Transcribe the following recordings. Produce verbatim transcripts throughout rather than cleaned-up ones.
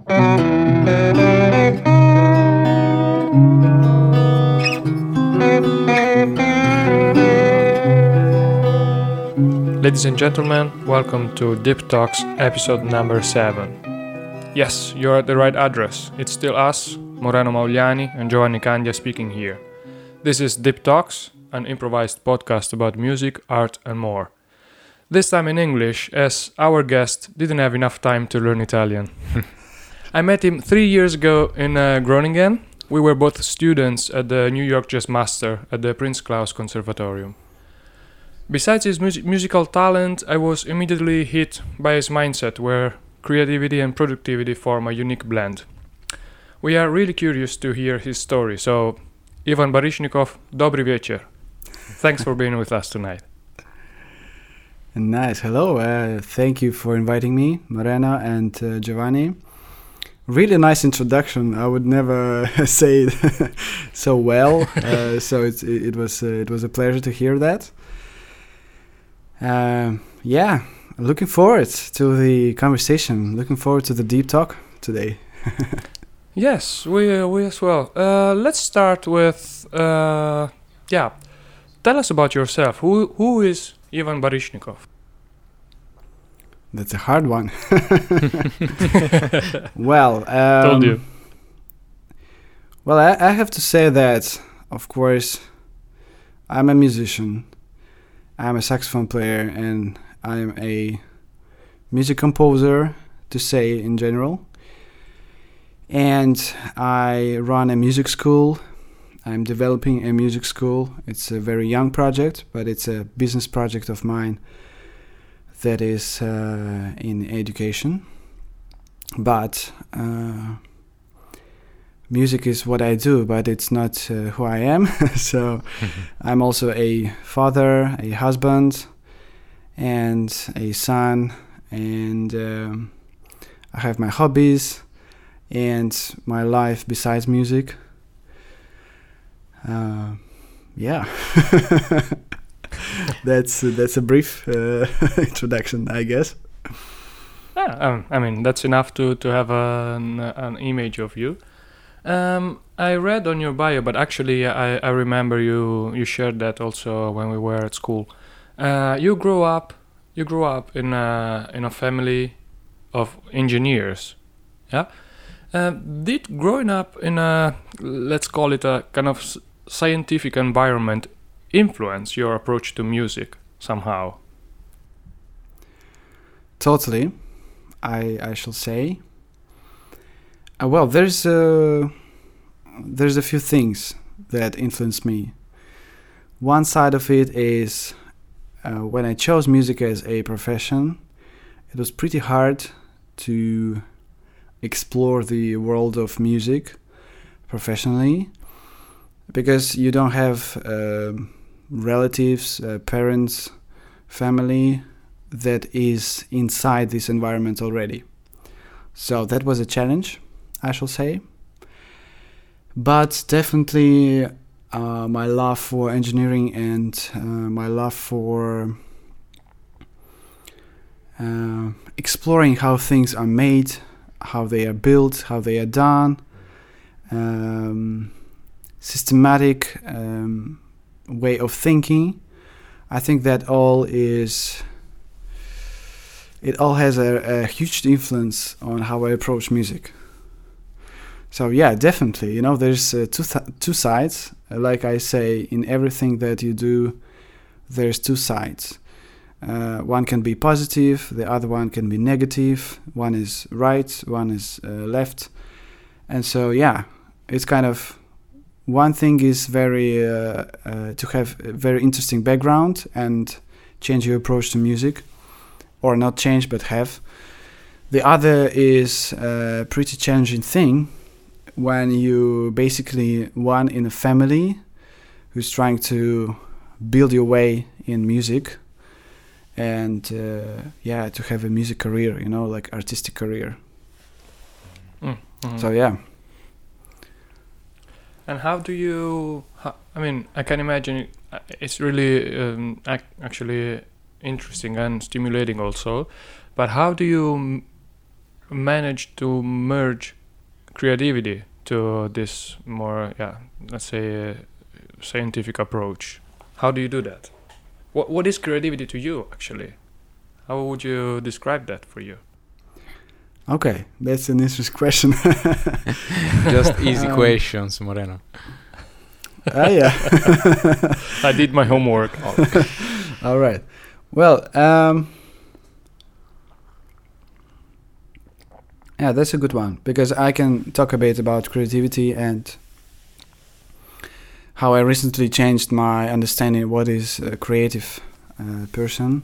Ladies and gentlemen, welcome to Deep Talks episode number seven. Yes, you're at the right address. It's still us, Moreno Mauliani and Giovanni Candia speaking here. This is Deep Talks, an improvised podcast about music, art and more. This time in English, as our guest didn't have enough time to learn Italian. I met him three years ago in uh, Groningen. We were both students at the New York Jazz Master at the Prince Claus Conservatorium. Besides his mus- musical talent, I was immediately hit by his mindset, where creativity and productivity form a unique blend. We are really curious to hear his story, so Ivan Baryshnikov, dobry wieczór. Thanks for being with us tonight. Nice. Hello. Uh, thank you for inviting me, Moreno and uh, Giovanni. Really nice introduction. I would never say it so well. Uh, so it's, it, it was uh, it was a pleasure to hear that. Uh, yeah, looking forward to the conversation. Looking forward to the deep talk today. Yes, we uh, we as well. Uh, let's start with uh, yeah. Tell us about yourself. Who who is Ivan Baryshnikov? That's a hard one. Well, um, told you. Well, I, I have to say that, of course, I'm a musician. I'm a saxophone player, and I'm a music composer, to say in general. And I run a music school. I'm developing a music school. It's a very young project, but it's a business project of mine that is uh, in education. But uh, music is what I do, but it's not uh, who I am. So I'm also a father, a husband, and a son, and um, I have my hobbies and my life besides music. Uh, yeah. that's uh, that's a brief uh, introduction, I guess. Yeah, um, I mean that's enough to to have an an image of you. Um, I read on your bio, but actually I, I remember you you shared that also when we were at school. Uh, you grew up you grew up in a in a family of engineers, yeah. Uh, did growing up in a, let's call it a kind of s- scientific environment, influence your approach to music somehow? Totally, I I shall say. Uh, well, there's a, there's a few things that influenced me. One side of it is uh, when I chose music as a profession, it was pretty hard to explore the world of music professionally, because you don't have uh, relatives, uh, parents, family that is inside this environment already. So that was a challenge, I shall say. But definitely uh, my love for engineering and uh, my love for uh, exploring how things are made, how they are built, how they are done, um, systematic um, way of thinking. I think that all is, it all has a, a huge influence on how I approach music. So yeah, definitely, you know, there's uh, two th- two sides. Uh, like I say, in everything that you do, there's two sides. Uh, one can be positive, the other one can be negative. One is right, one is uh, left. And so, yeah, it's kind of, one thing is very, uh, uh, to have a very interesting background and change your approach to music, or not change, but have. The other is a pretty challenging thing when you basically one in a family who's trying to build your way in music and uh, yeah, to have a music career, you know, like artistic career. Mm-hmm. So yeah. And how do you? How, I mean, I can imagine it, it's really um, ac- actually interesting and stimulating also. But how do you manage to merge creativity to this more, yeah, let's say, uh, scientific approach? How do you do that? What What is creativity to you, actually? How would you describe that for you? Okay, that's an interesting question. Just easy Um, questions, Moreno. Ah, yeah. I did my homework. All right. Well, um, yeah, that's a good one, because I can talk a bit about creativity and how I recently changed my understanding of what is a creative uh, person.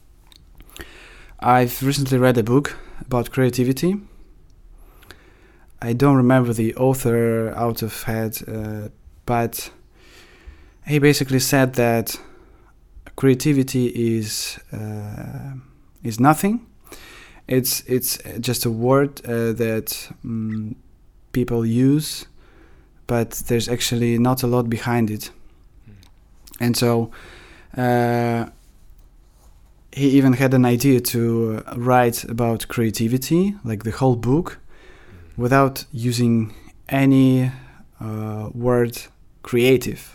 I've recently read a book about creativity. I don't remember the author out of head, uh, but he basically said that creativity is uh, is nothing. It's it's just a word uh, that um, people use, but there's actually not a lot behind it. Mm. And so uh, he even had an idea to uh, write about creativity, like the whole book, mm. without using any uh, word creative.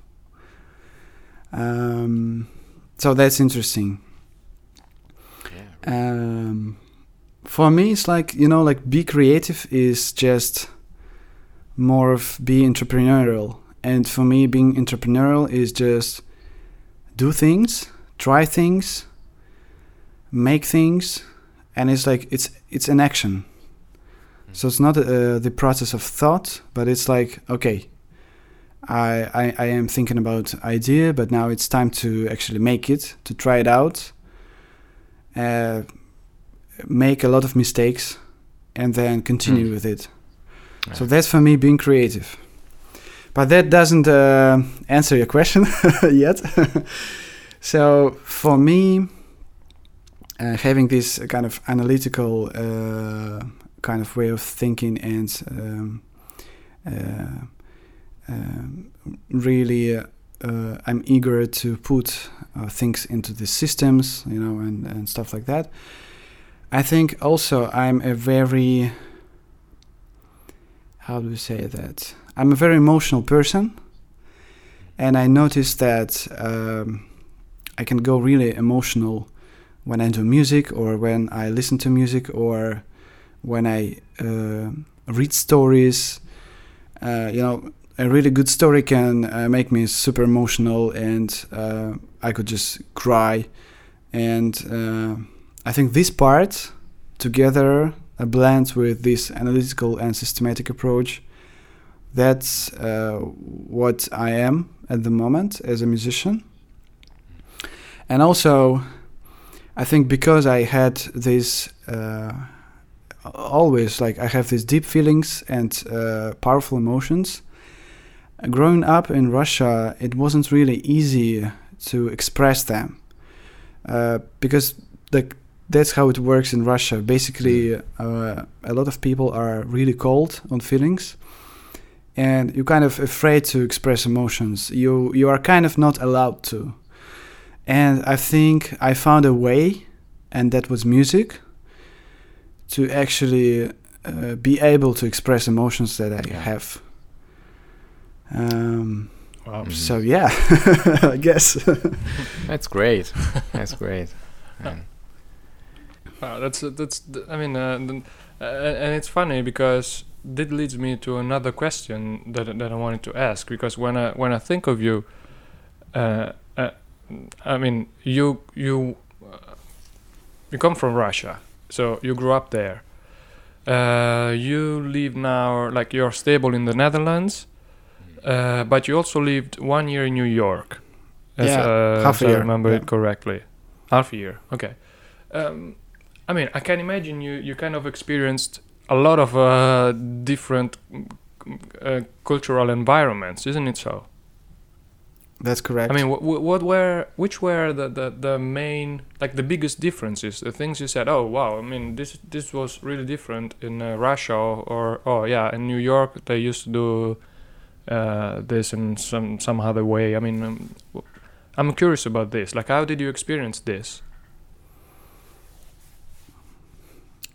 Um, so that's interesting. Yeah. Um, for me, it's like, you know, like be creative is just more of be entrepreneurial. And for me, being entrepreneurial is just do things, try things, make things, and it's like it's it's an action. Mm. So it's not uh, the process of thought, but it's like, okay, I, I I am thinking about idea, but now it's time to actually make it, to try it out, uh, make a lot of mistakes, and then continue mm. with it. Yeah. So that's for me being creative. But that doesn't uh, answer your question yet. So for me, uh, having this kind of analytical uh, kind of way of thinking and um, uh, uh, really, uh, uh, I'm eager to put uh, things into the systems, you know, and, and stuff like that. I think also I'm a very, how do you say that? I'm a very emotional person, and I noticed that um, I can go really emotional when I do music, or when I listen to music, or when I uh, read stories. Uh, you know, a really good story can uh, make me super emotional, and uh, I could just cry. And uh, I think this part, together, a blend with this analytical and systematic approach, that's uh, what I am at the moment as a musician. And also, I think because I had this, uh, always, like, I have these deep feelings and uh, powerful emotions. Growing up in Russia, it wasn't really easy to express them. Uh, because, like, that's how it works in Russia. Basically, uh, a lot of people are really cold on feelings, and you're kind of afraid to express emotions. You you are kind of not allowed to. And I think I found a way, and that was music, to actually uh, be able to express emotions that I yeah. have. Um, wow. Mm-hmm. So yeah, I guess. That's great. That's great. And Wow, that's that's. I mean, uh, uh, and it's funny because that leads me to another question that that I wanted to ask. Because when I when I think of you, uh, uh, I mean, you you uh, you come from Russia, so you grew up there. Uh, you live now, like you're stable in the Netherlands, uh, but you also lived one year in New York. As, Yeah, uh, half a if I year, remember yeah. it correctly. Half a year. Okay. Um, I mean, I can imagine you, you kind of experienced a lot of uh, different uh, cultural environments, isn't it so? That's correct. I mean, wh- wh- what were, which were the, the, the main, like the biggest differences, the things you said, oh, wow, I mean, this this was really different in uh, Russia, or, or, oh, yeah, in New York, they used to do uh, this in some, some other way. I mean, um, w- I'm curious about this. Like, how did you experience this?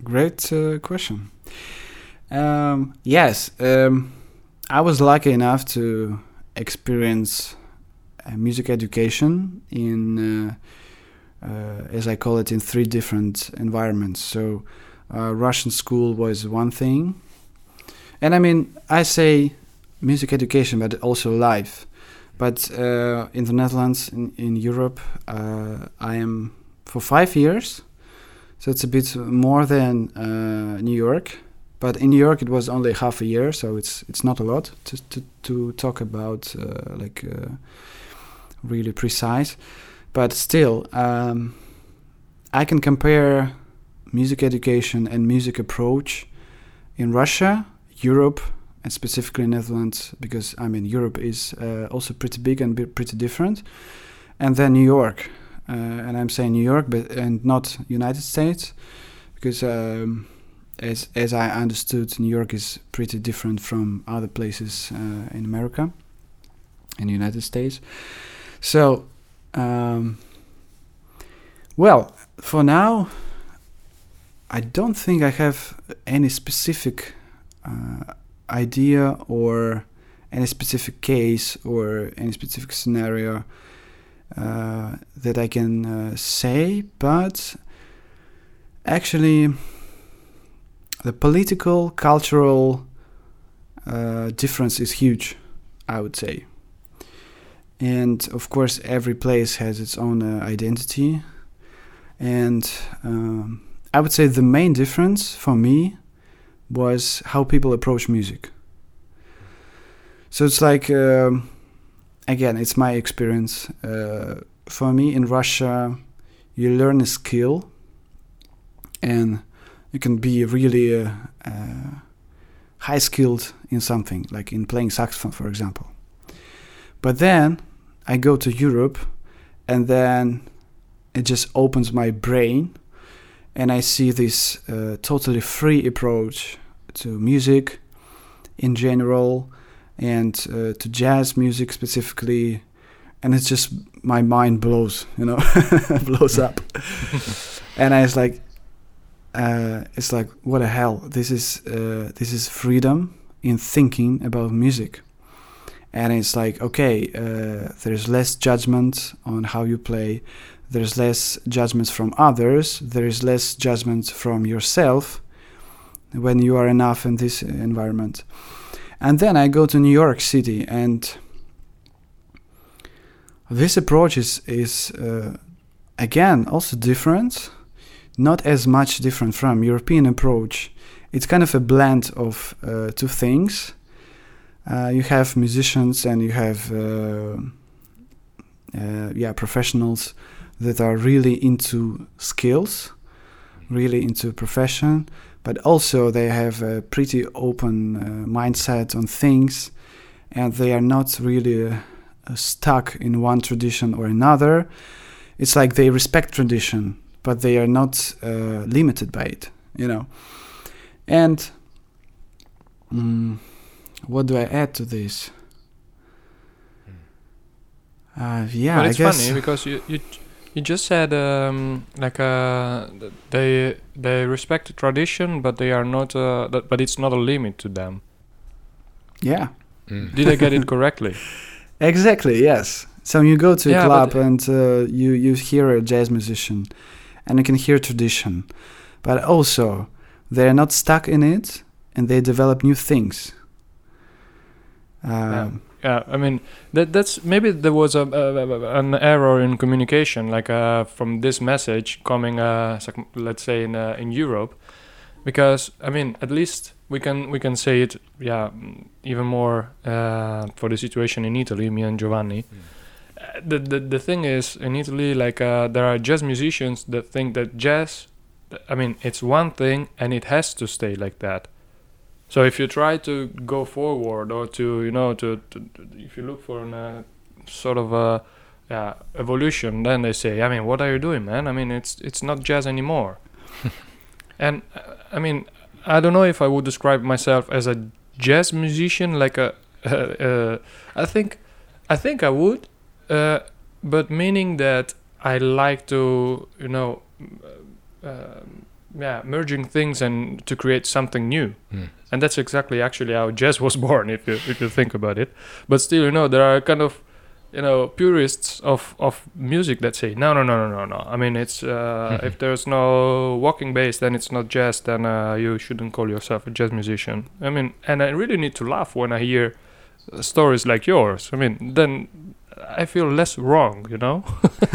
Great uh, question. Um, yes, um, I was lucky enough to experience uh, music education in, uh, uh, as I call it, in three different environments. So, uh, Russian school was one thing, and I mean, I say music education, but also life. But uh, in the Netherlands, in, in Europe, uh, I am for five years. So it's a bit more than uh, New York, but in New York it was only half a year, so it's it's not a lot to to, to talk about uh, like uh, really precise. But still, um, I can compare music education and music approach in Russia, Europe, and specifically Netherlands, because I mean Europe is uh, also pretty big and b- pretty different, and then New York. Uh, and I'm saying New York, but and not United States, because um, as as I understood, New York is pretty different from other places uh, in America, in the United States. So, um, well, for now, I don't think I have any specific uh, idea or any specific case or any specific scenario Uh, that I can uh, say, but actually the political, cultural uh, difference is huge, I would say. And of course every place has its own uh, identity, and um, I would say the main difference for me was how people approach music. So it's like um, again, it's my experience. Uh, for me, in Russia, you learn a skill, and you can be really uh, uh, high-skilled in something, like in playing saxophone, for example. But then I go to Europe, and then it just opens my brain, and I see this uh, totally free approach to music in general, and uh, to jazz music specifically, and it's just my mind blows, you know, blows up, and I was like, uh, it's like, what the hell? This is uh, this is freedom in thinking about music, and it's like, okay, uh, there's less judgment on how you play, there's less judgments from others, there is less judgment from yourself when you are enough in this environment. And then I go to New York City, and this approach is, is uh, again, also different, not as much different from European approach. It's kind of a blend of uh, two things. Uh, you have musicians and you have uh, uh, yeah, professionals that are really into skills, really into profession, but also they have a pretty open uh, mindset on things, and they are not really uh, stuck in one tradition or another. It's like they respect tradition, but they are not uh, limited by it, you know. And um, what do I add to this? Uh, yeah, but it's I guess funny because you you you just said um, like uh, they they respect the tradition, but they are not. Uh, th- but it's not a limit to them. Yeah. Mm. Did I get it correctly? Exactly. Yes. So you go to a Yeah, club but- and uh, you you hear a jazz musician, and you can hear tradition, but also they're not stuck in it, and they develop new things. Yeah. Um, Yeah, I mean that that's maybe there was a, a an error in communication, like uh, from this message coming, uh, sec- let's say in uh, in Europe, because I mean at least we can we can say it, yeah, mm, even more uh, for the situation in Italy, me and Giovanni. Uh, the, the the thing is in Italy, like uh, there are jazz musicians that think that jazz, I mean it's one thing and it has to stay like that. So if you try to go forward or to, you know, to, to, to if you look for a uh, sort of a yeah, evolution, then they say, I mean, what are you doing, man? I mean, it's it's not jazz anymore. And uh, I mean, I don't know if I would describe myself as a jazz musician, like a. Uh, uh, I think, I think I would, uh, but meaning that I like to, you know, uh, yeah, merging things and to create something new. Mm. And that's exactly actually how jazz was born, if you if you think about it. But still, you know, there are kind of, you know, purists of, of music that say, no, no, no, no, no, no. I mean, it's uh, mm-hmm. if there's no walking bass, then it's not jazz. Then uh, you shouldn't call yourself a jazz musician. I mean, and I really need to laugh when I hear stories like yours. I mean, then I feel less wrong, you know.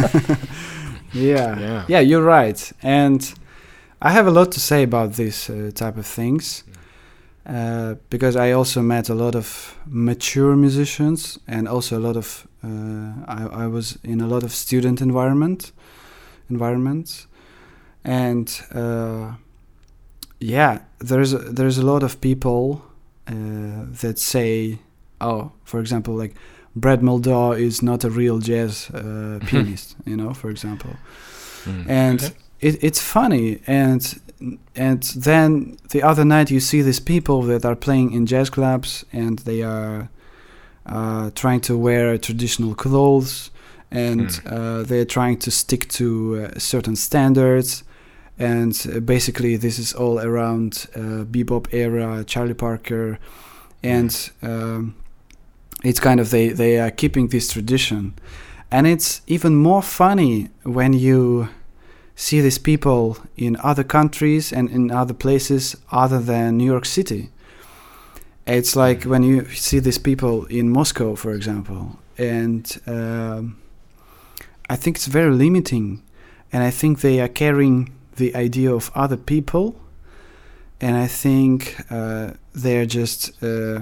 yeah. yeah, yeah, you're right, and I have a lot to say about these uh, type of things. Uh, because I also met a lot of mature musicians, and also a lot of uh, I, I was in a lot of student environment environments, and uh, yeah, there's a, there's a lot of people uh, that say, oh, for example, like Brad Mehldau is not a real jazz uh, pianist, you know, for example, mm. and okay. it, it's funny and. And then the other night you see these people that are playing in jazz clubs, and they are uh, trying to wear traditional clothes, and mm. uh, they're trying to stick to uh, certain standards. And uh, basically this is all around uh, bebop era, Charlie Parker, and mm. um, it's kind of they, they are keeping this tradition. And it's even more funny when you see these people in other countries and in other places other than New York City. It's like when you see these people in Moscow, for example, and um, I think it's very limiting, and I think they are carrying the idea of other people, and I think uh, they're just uh,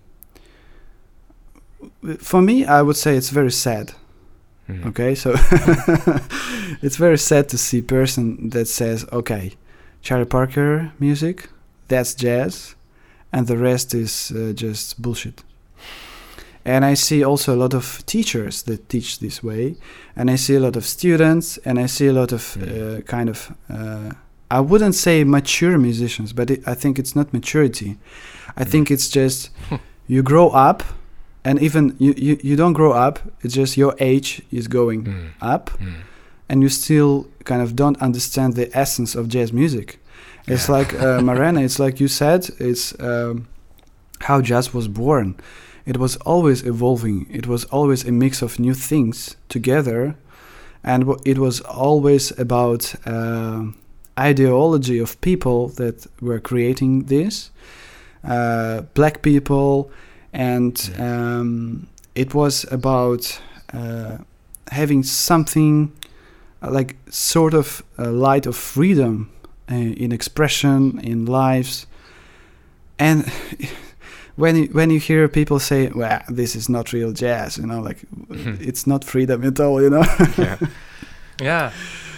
for me, I would say it's very sad. Mm-hmm. Okay, so it's very sad to see a person that says, okay, Charlie Parker music, that's jazz, and the rest is uh, just bullshit. And I see also a lot of teachers that teach this way, and I see a lot of students, and I see a lot of uh, kind of, uh, I wouldn't say mature musicians, but it, I think it's not maturity. I mm. think it's just you grow up. And even you, you, you don't grow up, it's just your age is going mm. up, mm. and you still kind of don't understand the essence of jazz music. Yeah. It's like, uh, Marana, it's like you said, it's um, how jazz was born. It was always evolving. It was always a mix of new things together, and w- it was always about uh, ideology of people that were creating this, uh, black people. And um, it was about uh, having something uh, like sort of a light of freedom uh, in expression, in lives. And when you, when you hear people say, well, this is not real jazz, you know, like it's not freedom at all, you know. yeah. yeah.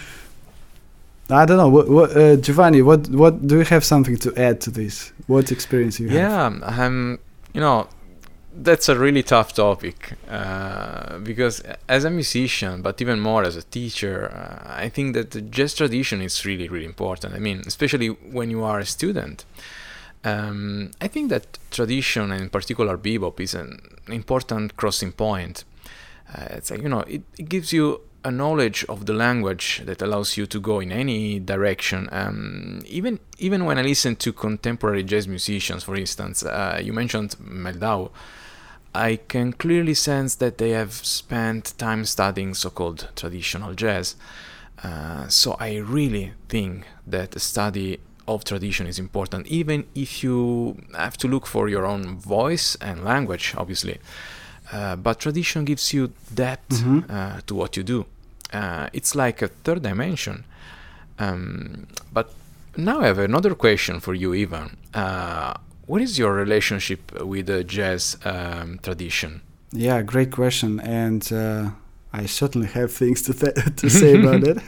I don't know. What, what, uh, Giovanni, what, what do you have something to add to this? What experience you yeah, have? Yeah, um, you know, that's a really tough topic uh, because as a musician, but even more as a teacher, uh, I think that the jazz tradition is really, really important. I mean, especially when you are a student. Um, I think that tradition, and in particular bebop, is an important crossing point. Uh, it's like, you know, it, it gives you a knowledge of the language that allows you to go in any direction. Um, even even when I listen to contemporary jazz musicians, for instance, uh, you mentioned Mehldau, I can clearly sense that they have spent time studying so-called traditional jazz. Uh, so I really think that the study of tradition is important, even if you have to look for your own voice and language, obviously. Uh, but tradition gives you depth mm-hmm. uh, to what you do. Uh, it's like a third dimension. Um, but now I have another question for you, Ivan. Uh, what is your relationship with the jazz um, tradition? Yeah, great question. And uh, I certainly have things to, th- to say about it.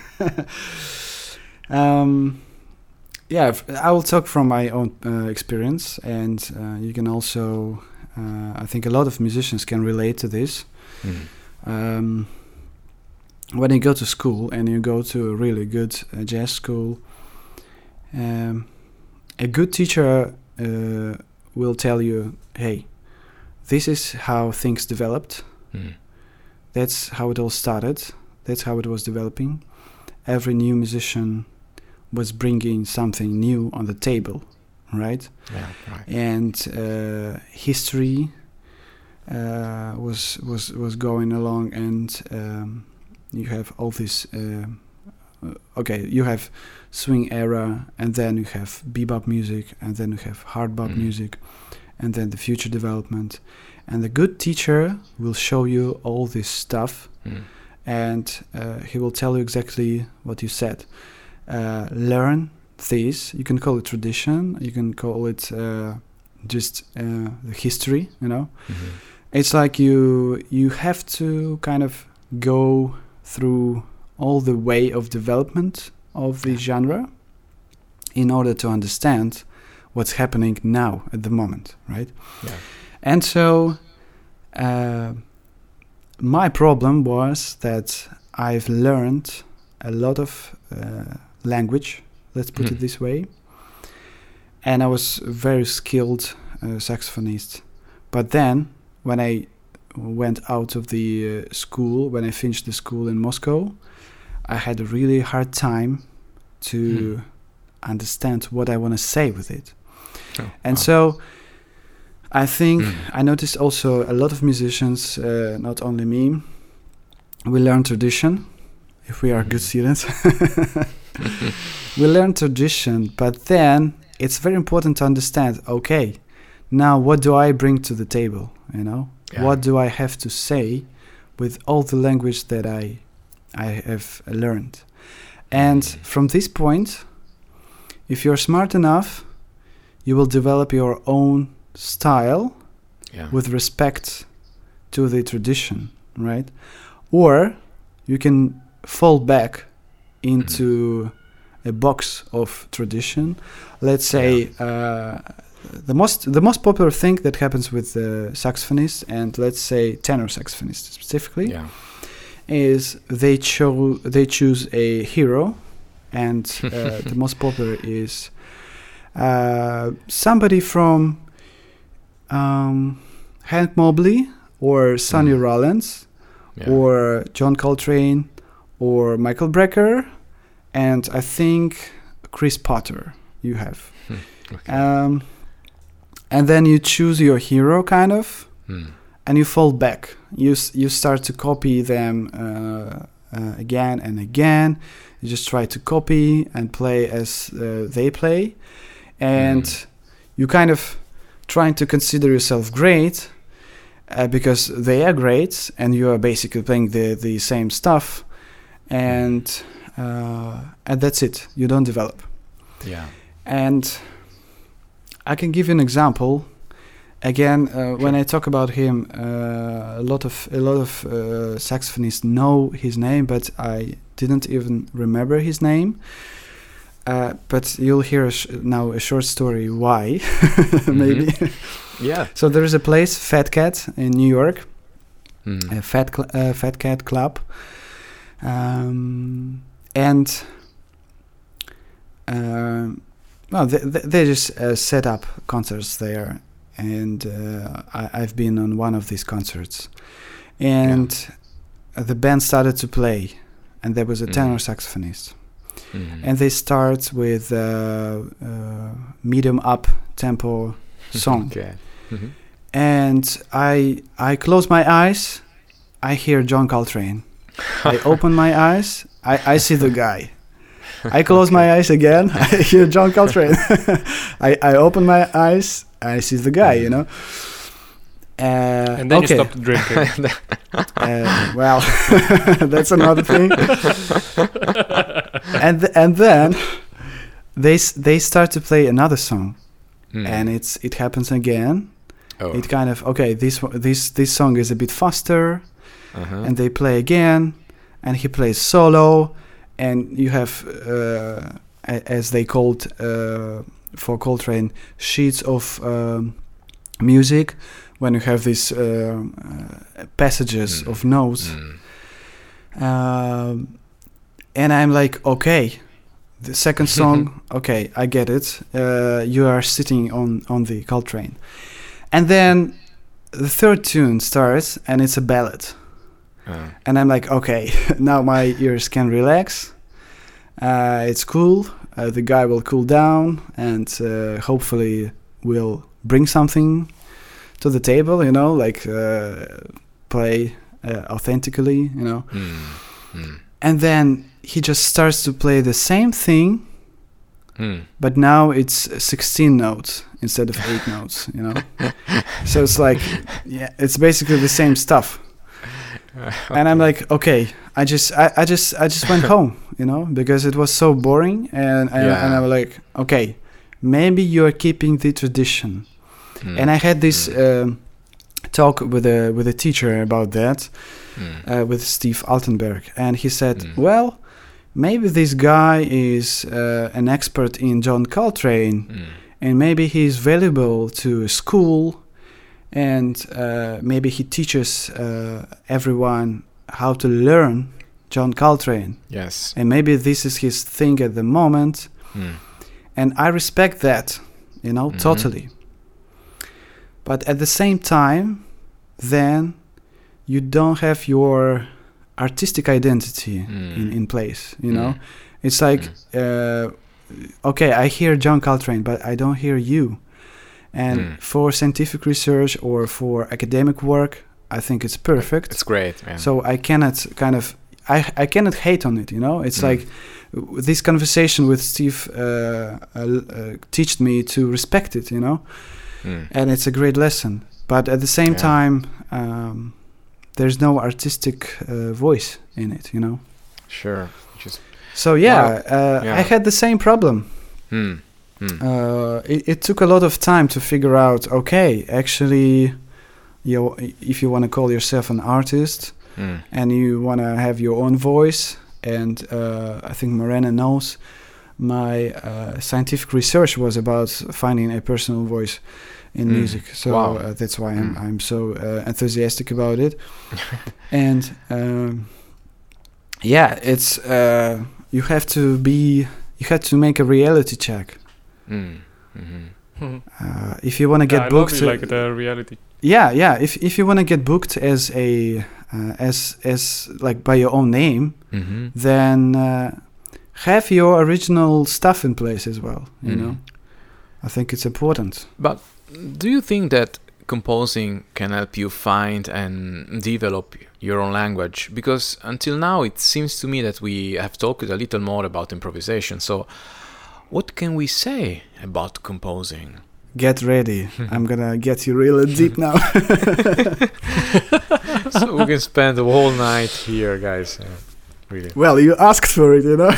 um, yeah, I will talk from my own uh, experience. And uh, you can also, uh, I think a lot of musicians can relate to this. Mm. Um, when you go to school and you go to a really good uh, jazz school, um, a good teacher uh, will tell you, hey, this is how things developed. Mm. That's how it all started. That's how it was developing. Every new musician was bringing something new on the table, right? Yeah, right. And uh, history uh, was was was going along, and um, you have all this. Uh, okay, you have swing era, and then you have bebop music, and then you have hard bop Mhm. music, and then the future development. And the good teacher will show you all this stuff, Mm. and uh, he will tell you exactly what you said. Uh, learn this. You can call it tradition. You can call it uh, just uh, the history. You know, Mhm. it's like you you have to kind of go through all the way of development of the genre in order to understand what's happening now at the moment, right? Yeah. And so uh, my problem was that I've learned a lot of uh, language, let's put Mhm. it this way, and I was a very skilled uh, saxophonist. But then when I went out of the uh, school, when I finished the school in Moscow, I had a really hard time to Hmm. understand what I want to say with it. Oh, And wow. so I think Mm. I noticed also a lot of musicians, uh, not only me, we learn tradition if we are good Mhm. students. We learn tradition, but then it's very important to understand, okay, now what do I bring to the table, you know? Yeah. What do I have to say with all the language that I I have learned? And Mhm. from this point, if you're smart enough, you will develop your own style Yeah. with respect to the tradition, right? Or you can fall back into a box of tradition. Let's say uh, the most the most popular thing that happens with uh, saxophonists, and let's say tenor saxophonists specifically, Yeah. is they cho- they choose a hero, and uh, the most popular is uh, somebody from um, Hank Mobley or Sonny Mm. Rollins Yeah. or John Coltrane or Michael Brecker, and I think Chris Potter you have. Okay. Um, and then you choose your hero, kind of, Mm. and you fall back. You s- you start to copy them uh, uh, again and again. You just try to copy and play as uh, they play, and Mm. you kind of trying to consider yourself great uh, because they are great, and you are basically playing the the same stuff, and uh, and that's it. You don't develop. Yeah. And I can give you an example. Again, uh, when I talk about him, uh, a lot of a lot of uh, saxophonists know his name, but I didn't even remember his name. Uh, but you'll hear a sh- now a short story why, maybe. Yeah. So there is a place, Fat Cat, in New York, Mm. a Fat cl- uh, Fat Cat Club, um, and uh, well, they, they they just uh, set up concerts there, and uh, I, I've been on one of these concerts, and uh, the band started to play, and there was a Mhm. tenor saxophonist, Mm. and they start with uh, uh, medium up tempo song. Okay. Mhm. And I I close my eyes, I hear John Coltrane. I open my eyes, I, I see the guy. I close my eyes again, I hear John Coltrane. I, I open my eyes, I see the guy, you know. Uh, And then okay. you stopped drinking. Uh, well, that's another thing. and th- and then they s- they start to play another song, Mm. and it's it happens again. Oh. It kind of okay. This one- this this song is a bit faster, Uh-huh. and they play again, and he plays solo, and you have uh, a- as they called uh, for Coltrane sheets of um, music when you have these uh, uh, passages Mm. of notes, Mm. um, and I'm like, okay, the second song, okay, I get it. Uh, you are sitting on on the Coltrane. And then the third tune starts, and it's a ballad. Uh. And I'm like, okay, now my ears can relax. Uh, it's cool. uh, the guy will cool down and uh, hopefully will bring something to the table, you know, like uh, play uh, authentically, you know. Mm. Mm. And then he just starts to play the same thing, Mm. but now it's sixteen notes instead of eight notes, you know. So it's like, yeah, it's basically the same stuff. Okay. And I'm like, okay, I just, I, I just, I just went home, you know, because it was so boring, and and, Yeah. and I was like, okay, maybe you're keeping the tradition. Mm. And I had this Mm. um, talk with a with a teacher about that, Mm. uh, with Steve Altenberg, and he said, Mm. well, maybe this guy is uh, an expert in John Coltrane, Mm. and maybe he's valuable to a school, and uh, maybe he teaches uh, everyone how to learn John Coltrane, Yes. and maybe this is his thing at the moment, Mm. and I respect that, you know, Mhm. totally. But at the same time, then you don't have your artistic identity Mm. in, in place, you Mm. know. It's like, uh, okay, I hear John Coltrane, but I don't hear you. And Mm. for scientific research or for academic work, I think it's perfect. It's great, man. So I cannot kind of, I, I cannot hate on it, you know. It's Mm. like w- this conversation with Steve uh, uh, uh, taught me to respect it, you know. Mm. And it's a great lesson. But at the same Yeah. time, um, there's no artistic uh, voice in it, you know. Sure. Just. So yeah, Wow. uh, Yeah. I had the same problem. Mm. Mm. Uh, it, it took a lot of time to figure out. Okay, actually, you if you want to call yourself an artist Mm. and you want to have your own voice, and uh, I think Morena knows, my uh, scientific research was about finding a personal voice in Mm. music. So Wow. uh, that's why I'm Mm. I'm so uh, enthusiastic about it. And um, yeah, it's uh, you have to be you have to make a reality check. Mm. Mhm. Mhm. Uh, if you want to get Yeah, I love booked, it, uh, like the reality. yeah, yeah. If if you want to get booked as a uh, as as like by your own name, Mhm. then uh, have your original stuff in place as well. You Mm. know, I think it's important. But do you think that composing can help you find and develop your own language? Because until now it seems to me that we have talked a little more about improvisation. So what can we say about composing? Get ready. I'm gonna get you really deep now. So we can spend the whole night here, guys. Uh, really. Well, you asked for it, you know.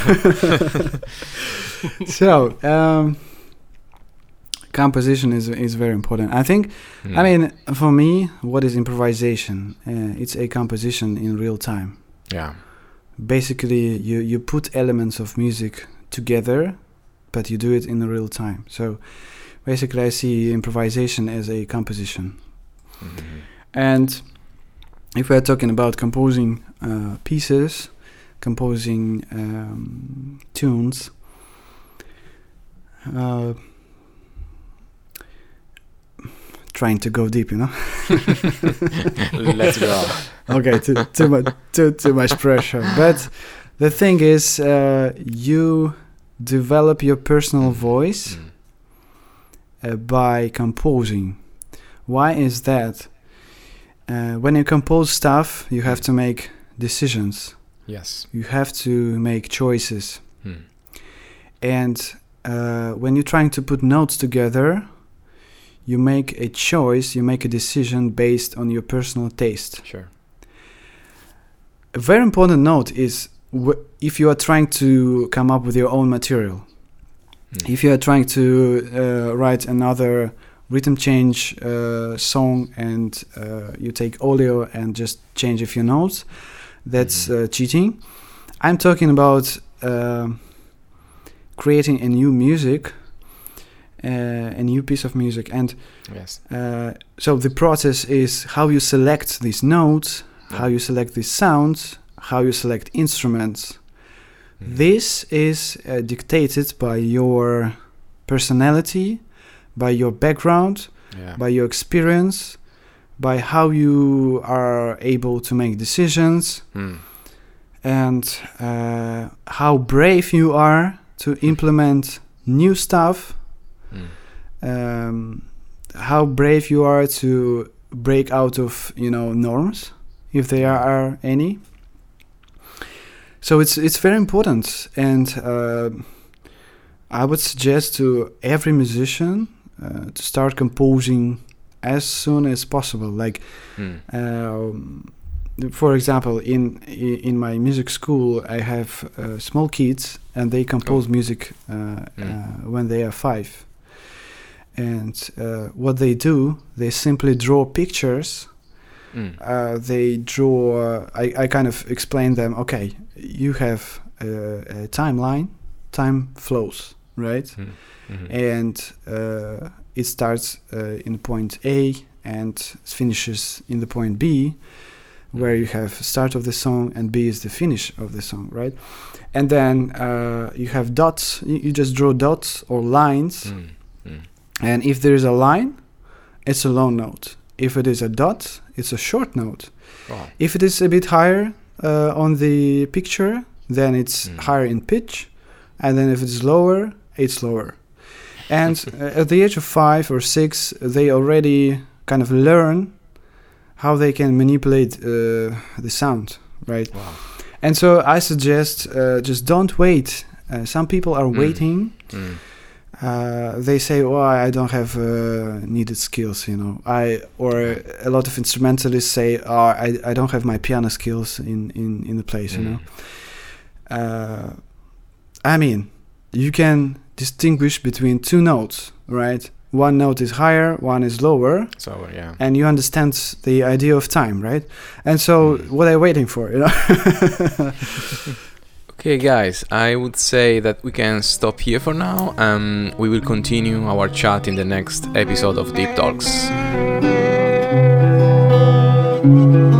So, um, composition is is very important. I think. Mm. I mean, for me, what is improvisation? Uh, it's a composition in real time. Yeah. Basically, you you put elements of music together, but you do it in real time. So, basically, I see improvisation as a composition. Mhm. And if we're talking about composing uh, pieces, composing um, tunes, uh, trying to go deep, you know. Let's go. Okay, too too much too too much pressure. But the thing is, uh, you develop your personal voice Mm. uh, by composing. Why is that? Uh, when you compose stuff, you have to make decisions. Yes. You have to make choices. Mm. And uh, when you're trying to put notes together, you make a choice, you make a decision based on your personal taste. Sure. A very important note is wh- if you are trying to come up with your own material. Mm. If you are trying to uh, write another rhythm change uh, song and uh, you take audio and just change a few notes, that's Mhm. uh, cheating. I'm talking about uh, creating a new music, uh, a new piece of music. And Yes. uh, so the process is how you select these notes, Yeah. how you select these sounds, how you select instruments. Mm. This is uh, dictated by your personality, by your background, Yeah. by your experience, by how you are able to make decisions, Mm. and uh, how brave you are to implement new stuff. Mm. Um, how brave you are to break out of, you know, norms, if there are any. So it's it's very important, and uh, I would suggest to every musician uh, to start composing as soon as possible. Like, Mm. um, for example, in in my music school, I have uh, small kids, and they compose Oh. music uh, Mm. uh, when they are five. And uh, what they do, they simply draw pictures. Mm. Uh, they draw. Uh, I I kind of explain them. Okay, you have a, a timeline. Time flows, right? Mm. Mhm. And uh, it starts uh, in point A and finishes in the point B, where you have start of the song and B is the finish of the song, right? And then uh, you have dots. You, you just draw dots or lines. Mm. Mm. And if there is a line, it's a long note. If it is a dot, it's a short note. Wow. If it is a bit higher uh, on the picture, then it's Mm. higher in pitch. And then if it's lower, it's lower. And uh, at the age of five or six, they already kind of learn how they can manipulate uh, the sound, right? Wow. And so I suggest uh, just don't wait. Uh, some people are Mm. waiting. Mm. Uh, they say, "Oh, I don't have uh, needed skills," you know. I or a lot of instrumentalists say, "Oh, I, I don't have my piano skills in, in, in the place," you Mm. know. Uh, I mean, you can distinguish between two notes, right? One note is higher, one is lower, So yeah. and you understand the idea of time, right? And so, Mm. what are you waiting for, you know? Okay, guys, I would say that we can stop here for now. Um, we will continue our chat in the next episode of Deep Talks.